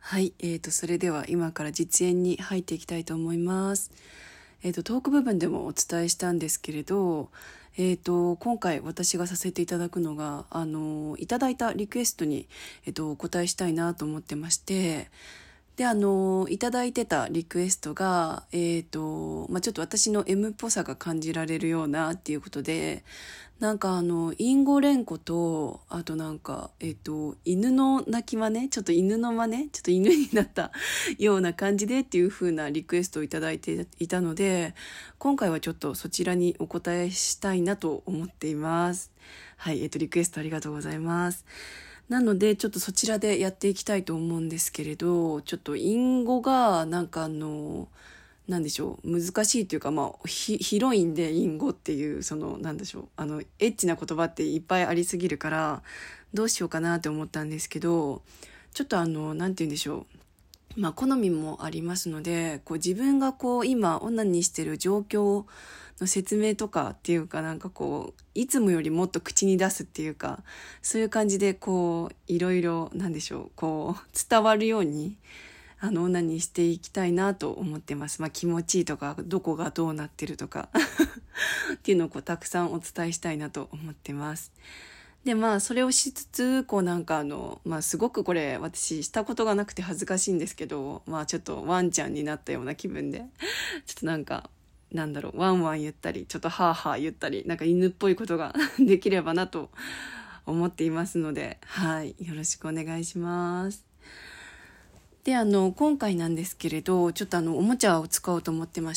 はい、それでは今から実演に入っていきたいと思います。トーク部分でもお伝えしたんですけれど、今回私がさせていただくのが、いただいたリクエストに、お答えしたいなと思ってまして、で、いただいてたリクエストが、ちょっと私の M っぽさが感じられるようなっていうことで、インゴ連呼と、あと犬の鳴き真似、ちょっと犬の真似、ちょっと犬になったような感じでっていう風なリクエストをいただいていたので、今回はちょっとそちらにお答えしたいなと思っています。はい、リクエストありがとうございます。なので、ちょっとそちらでやっていきたいと思うんですけれど、ちょっと隠語が、なんでしょう、難しいというか、広いんで、隠語っていう、なんでしょう、エッチな言葉っていっぱいありすぎるから、どうしようかなって思ったんですけど、ちょっとなんて言うんでしょう。好みもありますので、自分が今、オナニーしてる状況の説明とかっていうか、いつもよりもっと口に出すっていうか、そういう感じで、いろいろ、なんでしょう、伝わるように、オナニーしていきたいなと思ってます。気持ちいいとか、どこがどうなってるとか、っていうのをたくさんお伝えしたいなと思ってます。で、それをしつつ、すごくこれ、私、したことがなくて恥ずかしいんですけど、ちょっとワンちゃんになったような気分で、ちょっとワンワン言ったり、ちょっとハーハー言ったり、犬っぽいことができればなと思っていますので、はい、よろしくお願いします。で、今回なんですけれど、ちょっとおもちゃを使おうと思ってまして、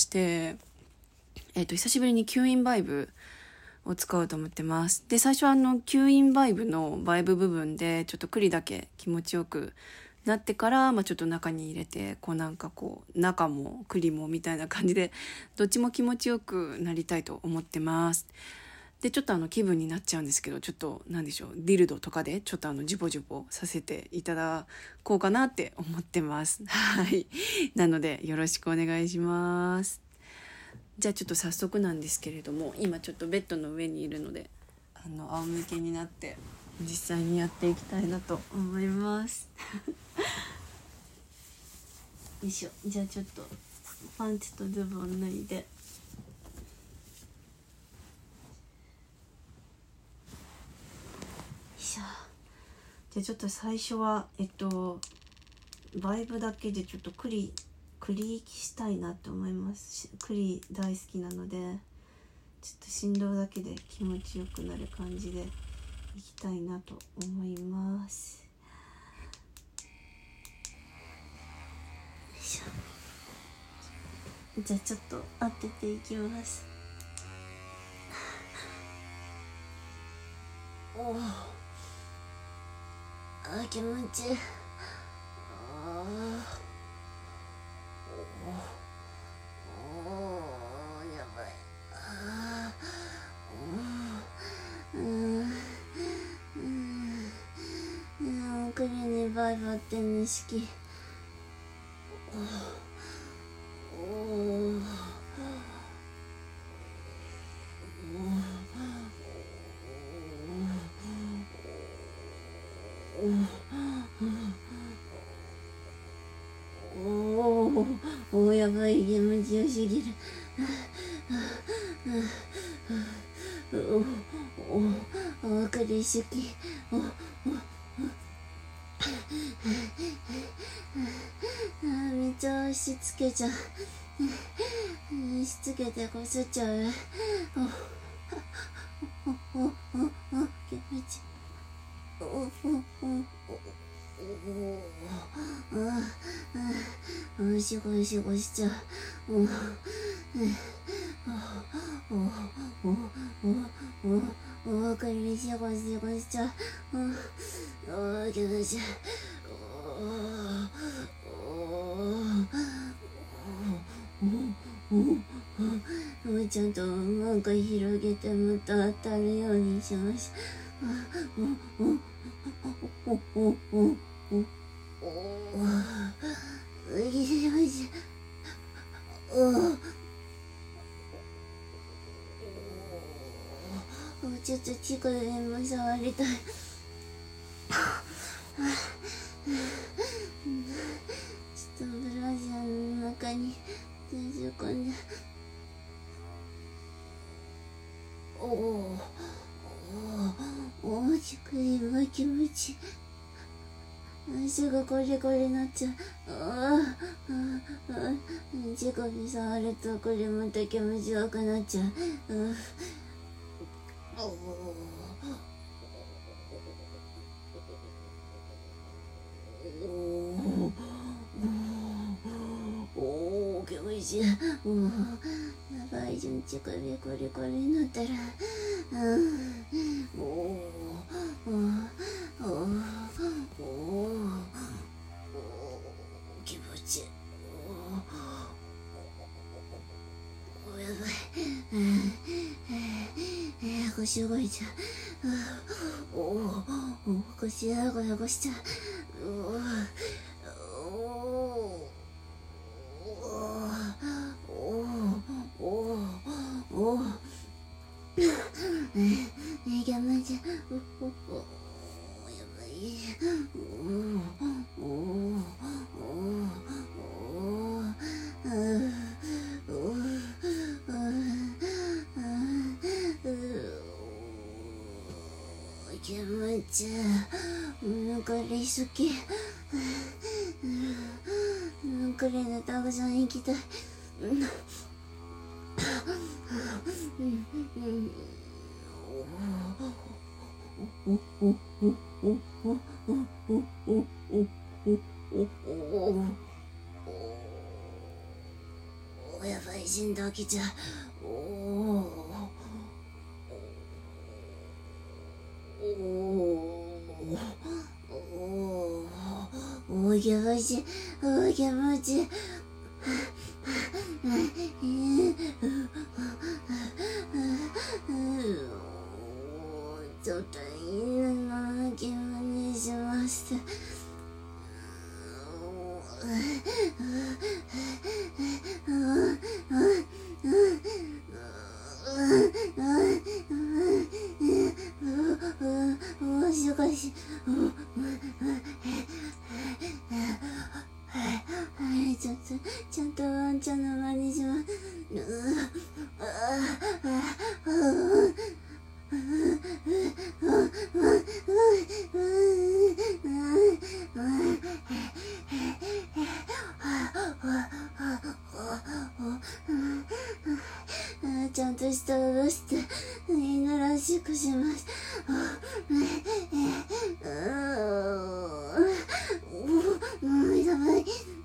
久しぶりに吸引バイブを使おうと思ってます。で、最初は吸引バイブのバイブ部分で、ちょっと栗だけ気持ちよくなってから、ちょっと中に入れて、中も栗もみたいな感じで、どっちも気持ちよくなりたいと思ってます。で、ちょっと気分になっちゃうんですけど、ちょっと、なんでしょう、ディルドとかで、ちょっとジュボジュボさせていただこうかなって思ってます。はい。なので、よろしくお願いします。じゃあちょっと早速なんですけれども、今ちょっとベッドの上にいるので、仰向けになって、実際にやっていきたいなと思います。よいしょ。じゃあちょっと、パンツとズボン脱いで、でちょっと最初はバイブだけでちょっと栗したいなと思います。栗大好きなので、ちょっと振動だけで気持ちよくなる感じでいきたいなと思います。よいしょ。じゃあちょっと当てていきます。おー、気持ちいい。やばい。栗にバイバって錦。おー、やばい、気持ちよすぎる。栗好き。めっちゃ押し付けちゃう。押し付けてこすっちゃう。気持ちシゴシゴしちゃう。栗シゴシゴしちゃう。気持ちいい。もうちゃんと広げてもっと当たるようにします。ちょっと近くでも触りたい。 しい。足がコリコリになっちゃう。乳首触るとこれまた気持ちよくなっちゃう。気持ちいい。やばいじゃん、乳首コリコリになったら。気持ちいい。やばい。腰動いちゃう。腰やごやごしちゃう。やばいじゃん。やばい。気持ちいい。なんかリ好き。なんかリでたくさん行きたい。やばい、死んだきちゃう。気持ちいい。気持ちいい。ちょっと犬の気分にしました。しかしちゃんとワンちゃんの真似します。ちゃんと舌を出して犬らしくします。やばい。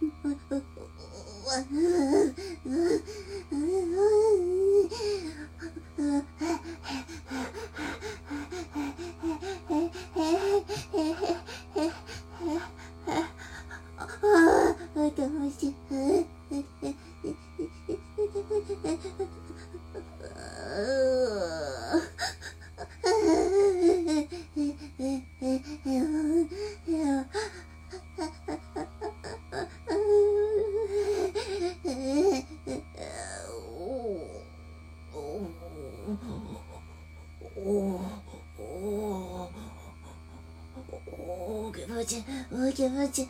気持ちいい。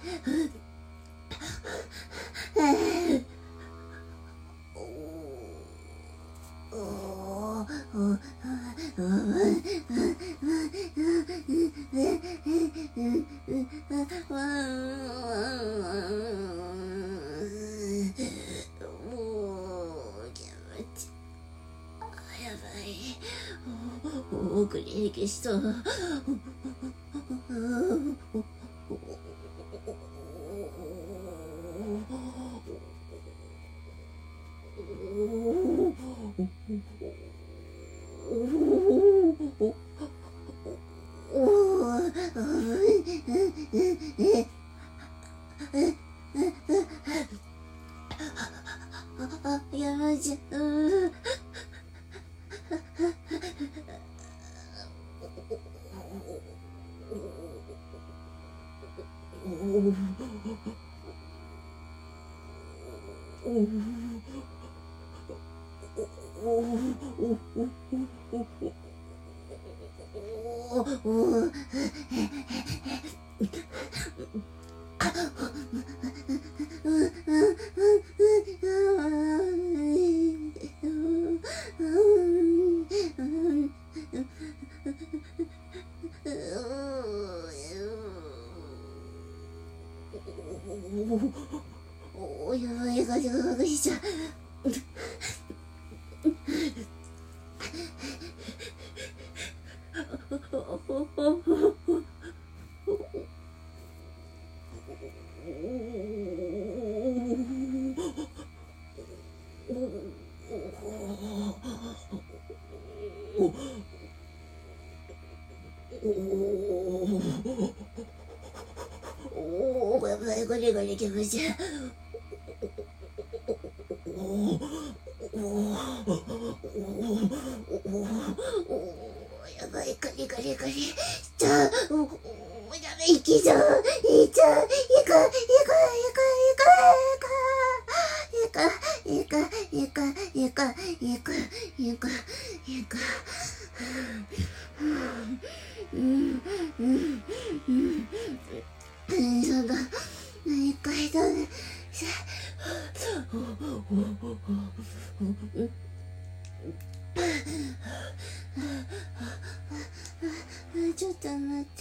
送り消しそう。やばいじゃん。 おやばい、ガシャガシャ。やばい、ゴリゴリ気持ちいい。やばい、ガリガリガリ。じゃあ、やばい、行きじゃん。行く。そうだ。一回だね。ちょっと待って。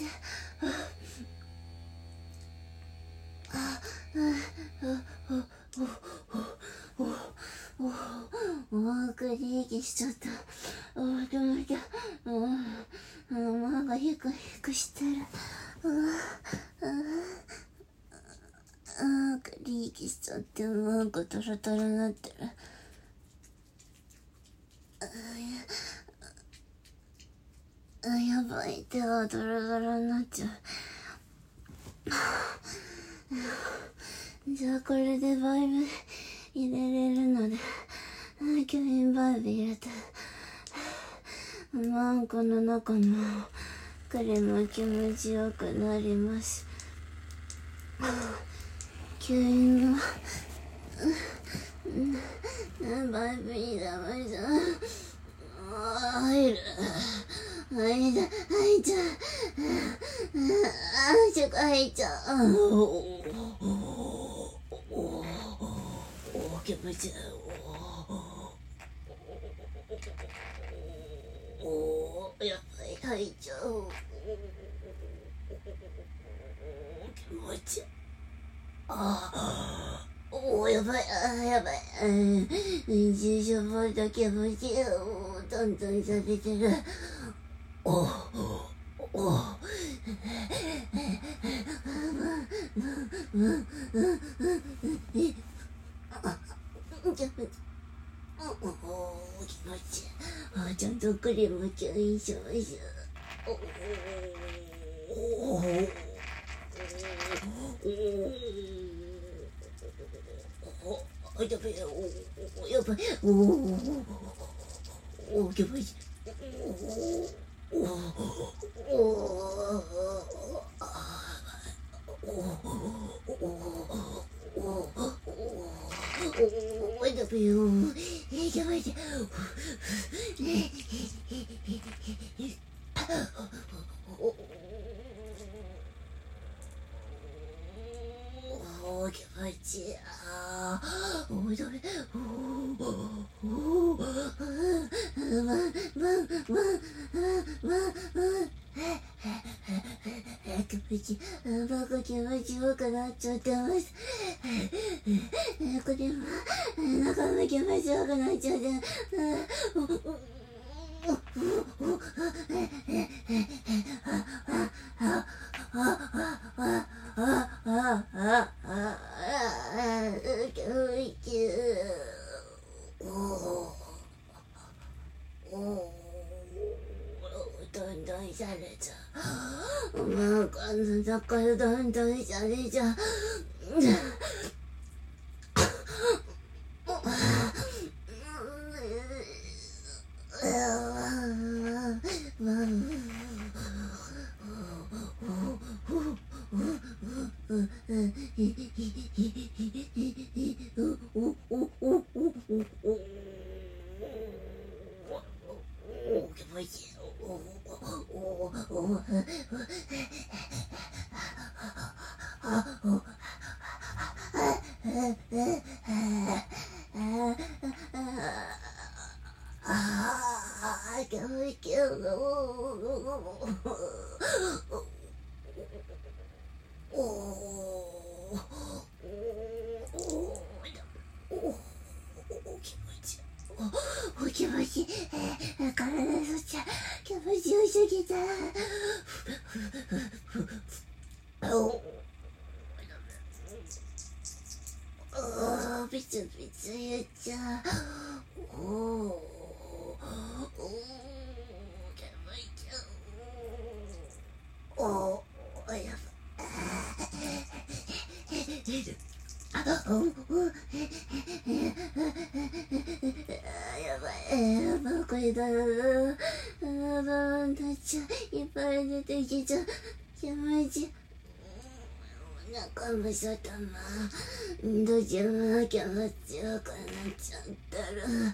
クリーキしちゃった。でもじゃマがヒクヒクしてる。クリーキしちゃって、なんかトロトロなってる。やばい、手がドロドロになっちゃう。じゃあこれでバイブ入れれるので、キュインバイブ入れて、あんこの中のクリーム気持ちよくなります。キュインのバイブにダメじゃん。入る。入っちゃう。入っちゃう。気持ちいい。やばい、入っちゃう。気持ちいい。やばい、やばい。重症ボルト気持ちいい。トントンされてる。気持ちいい。ちゃんとクリームちょいしょいしょ。やばい、やばい。気持ちいい。気持ちいい。バカ気持ちよくなっちゃってます。これも中身気持ちよくなっちゃって。どんどんされちゃう。なんかだからどんどんされちゃう。 すぎた。びちょびちょ言っちゃう。やばい、これだな。たちゃいっぱい出てきちゃう。気持ちお腹もしょったま。どっちも気持ちよくなっちゃったら。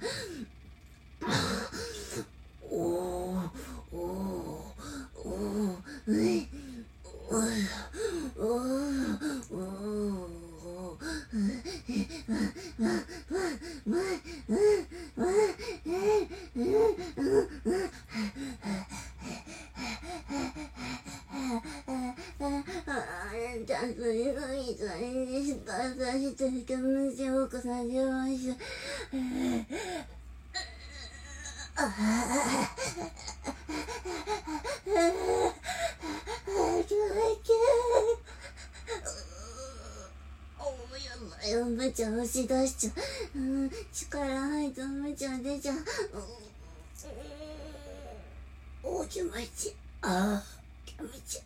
おむちゃ押し出しちゃう。力入っておむちゃ出ちゃう。気持ちいい。気持ちいい。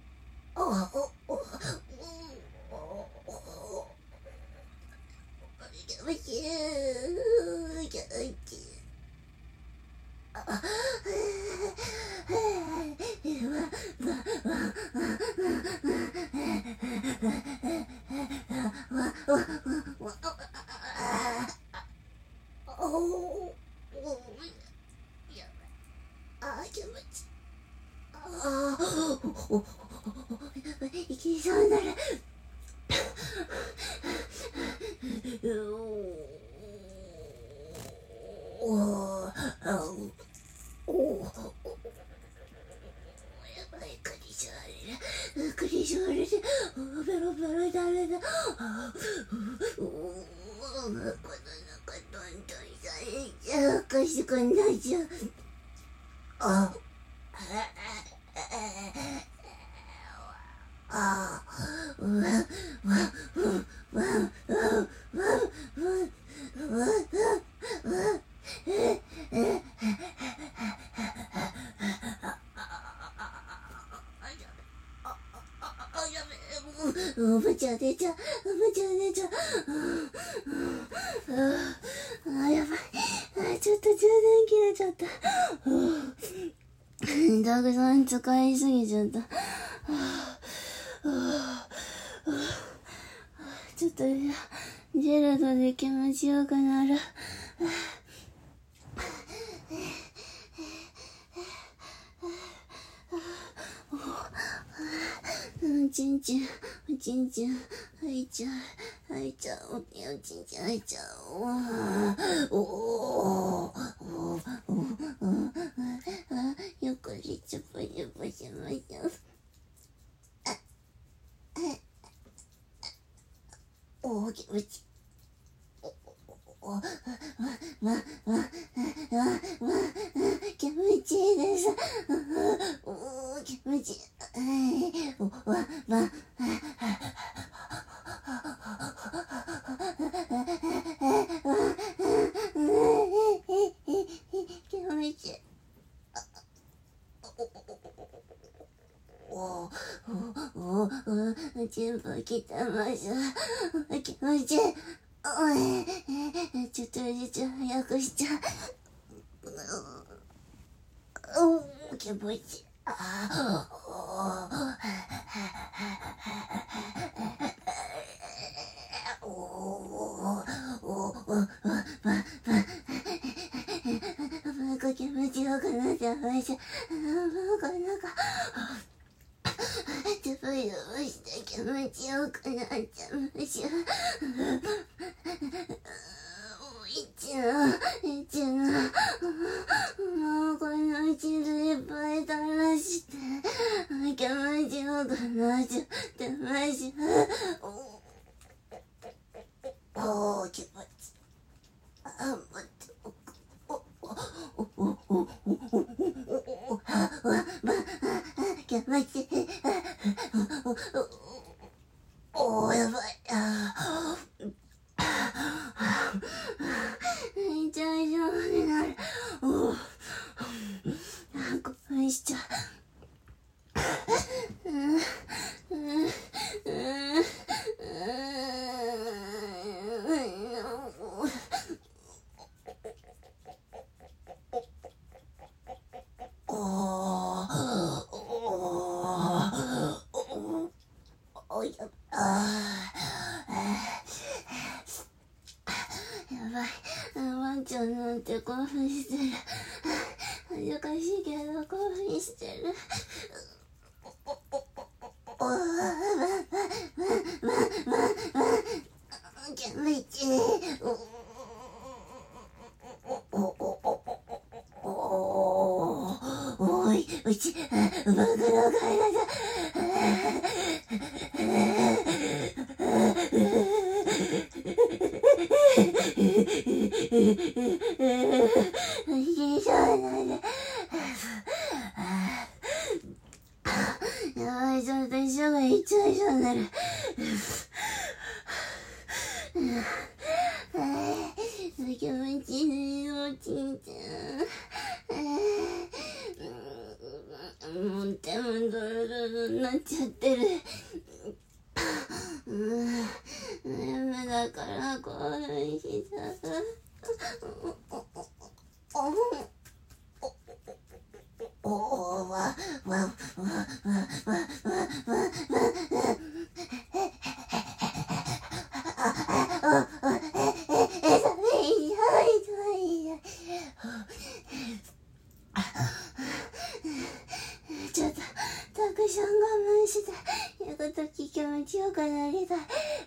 気持ちいい。気持ちいい。いけそうならクリショールでベロベロだれだ。この中どんどんされちゃう。おかしくなっちゃう。おぶちゃ出ちゃう。やばい。ちょっと充電切れちゃった。たくさん使いすぎちゃった。ちょっとジェラートで気持ちよくなる。ちんちん入っちゃう。おちんちん入っちゃう。よくりちょぽちょぽしましょう。気持ちいい。気持ちいいです。気持ちいい。気持ちいい。全部切ってます。気持ちいい。ちょっとずつ早くしちゃう。気持ちいい。気持ちよくなってました。つぶやぶして気持ちよくなっちゃいました。もうこの地図いっぱい垂らして気持ちよくなっちゃってました。気持ち待ってやばいって。やばい。めちゃめちゃになる。興奮しちゃう。やばい。ワンちゃんなんて興奮してる。恥ずかしいけど興奮してる。やばいって。おい、うち、僕の体だ。やばい、ちょっと一緒が一緒になる。気持ちいいね、おじいちゃん。もう手もドロドロになっちゃってる。夢だから興奮しちゃう。ちょっとたくさん我慢して言うこと気持ちよくなりたい。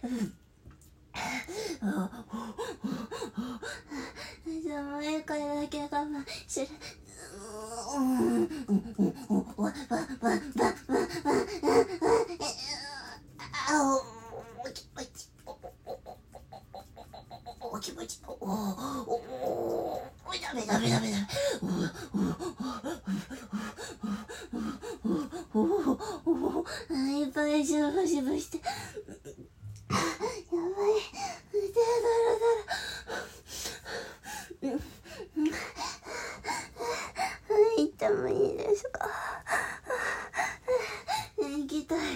前からだけ我慢する。お気持ち。ダメ。いっぱいしぶして。やばい。腕だろ。行ってもいいですか？行きたい。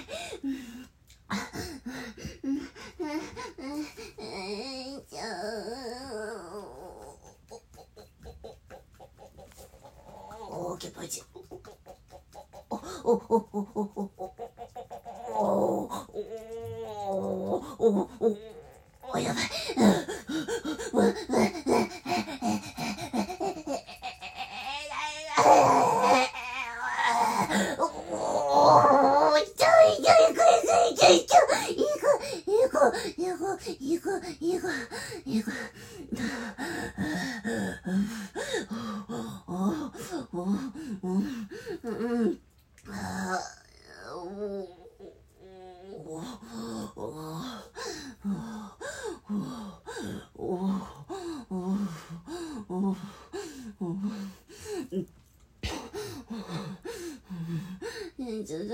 気持ち。やばい。ちょっと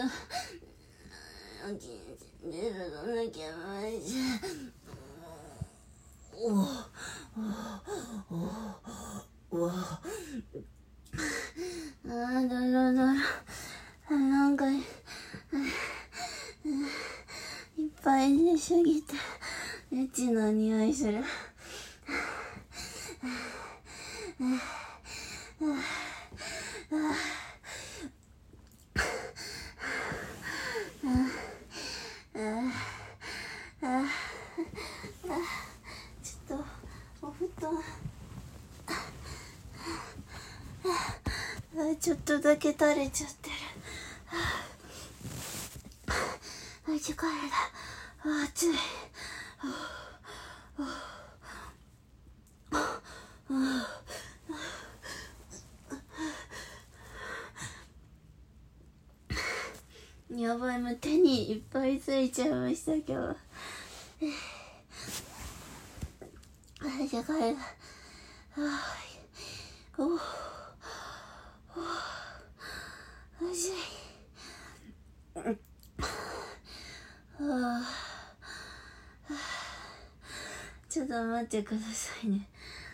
出るのなきゃまじゃ。だらなんかいっぱい寝すぎてエッチな匂いする。ちょっとお布団ちょっとだけ垂れちゃってる。疲れた。暑い。やばい、もう手にいっぱいついちゃいました今日。疲れた。暑い。 ちょっと待ってくださいね。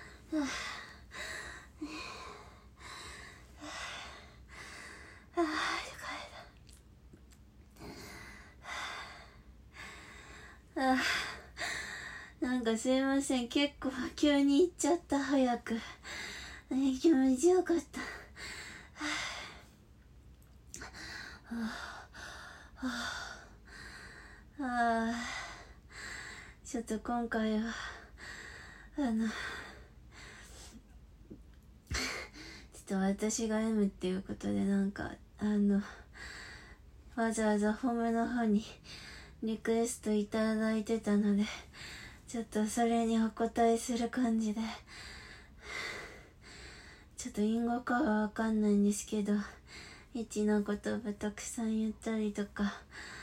なんかすいません、結構急に行っちゃった。早く気持ちよかった。ちょっと今回はちょっと私が M っていうことで、なんかわざわざホームの方にリクエストいただいてたので、ちょっとそれにお答えする感じで、ちょっと隠語かはわかんないんですけど、エッチな言葉たくさん言ったりとか、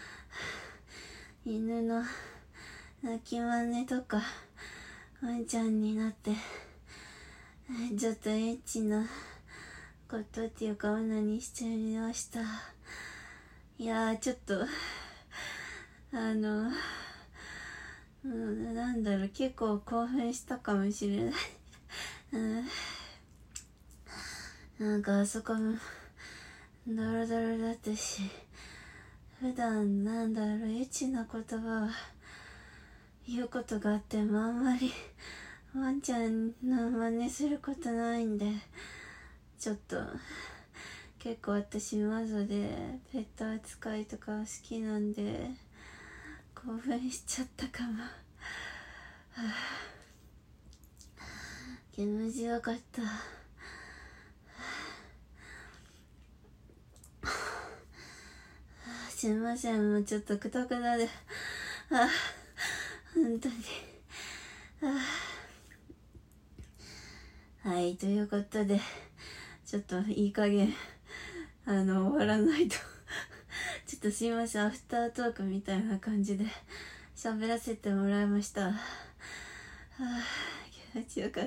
犬の鳴き真似とか、ワンちゃんになってちょっとエッチなことっていうかオナニーしちゃいました。いやー、ちょっとなんだろう、結構興奮したかもしれないなんかあそこもドロドロだったし、普段なんだろう、エッチな言葉は言うことがあってもあんまりワンちゃんの真似することないんで、ちょっと結構私マゾでペット扱いとか好きなんで興奮しちゃったかも。気持ちよかった。すいません、もうちょっとくたくたで本当にはい、ということでちょっといい加減終わらないとちょっとすいません、アフタートークみたいな感じで喋らせてもらいました。気持ちよかった。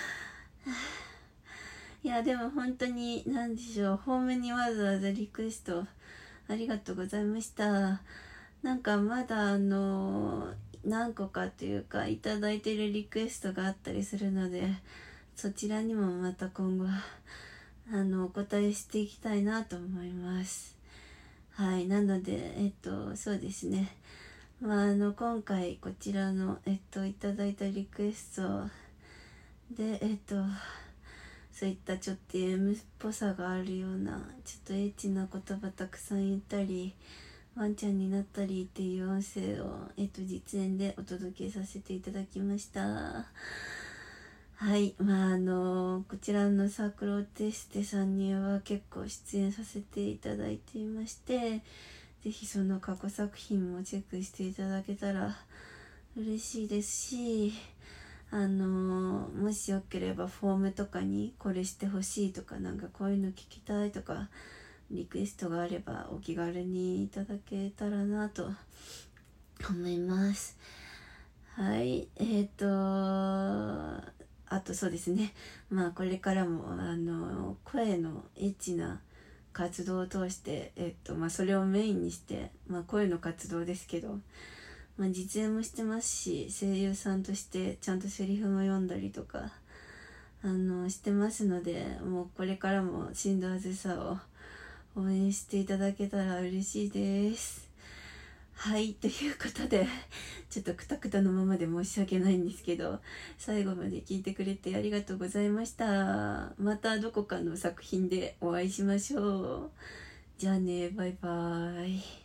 いや、でも本当に何でしょう、ホームにわざわざリクエストありがとうございました。なんかまだ何個かというかいただいてるリクエストがあったりするので、そちらにもまた今後お答えしていきたいなと思います。はい、なのでそうですね、今回こちらのいただいたリクエストでそういったちょっと M っぽさがあるようなちょっとエッチな言葉たくさん言ったりワンちゃんになったりっていう音声を実演でお届けさせていただきました。はい、こちらのサークルオテステさんには結構出演させていただいていまして、ぜひその過去作品もチェックしていただけたら嬉しいですし、もしよければフォームとかにこれしてほしいとか、なんかこういうの聞きたいとかリクエストがあればお気軽にいただけたらなと思います。はい、あとそうですね、これからも声のエッチな活動を通して、それをメインにして、声の活動ですけど、実演もしてますし、声優さんとしてちゃんとセリフも読んだりとかしてますので、もうこれからもしんどあずさを応援していただけたら嬉しいです。はい、ということでちょっとクタクタのままで申し訳ないんですけど、最後まで聞いてくれてありがとうございました。またどこかの作品でお会いしましょう。じゃあね、バイバーイ。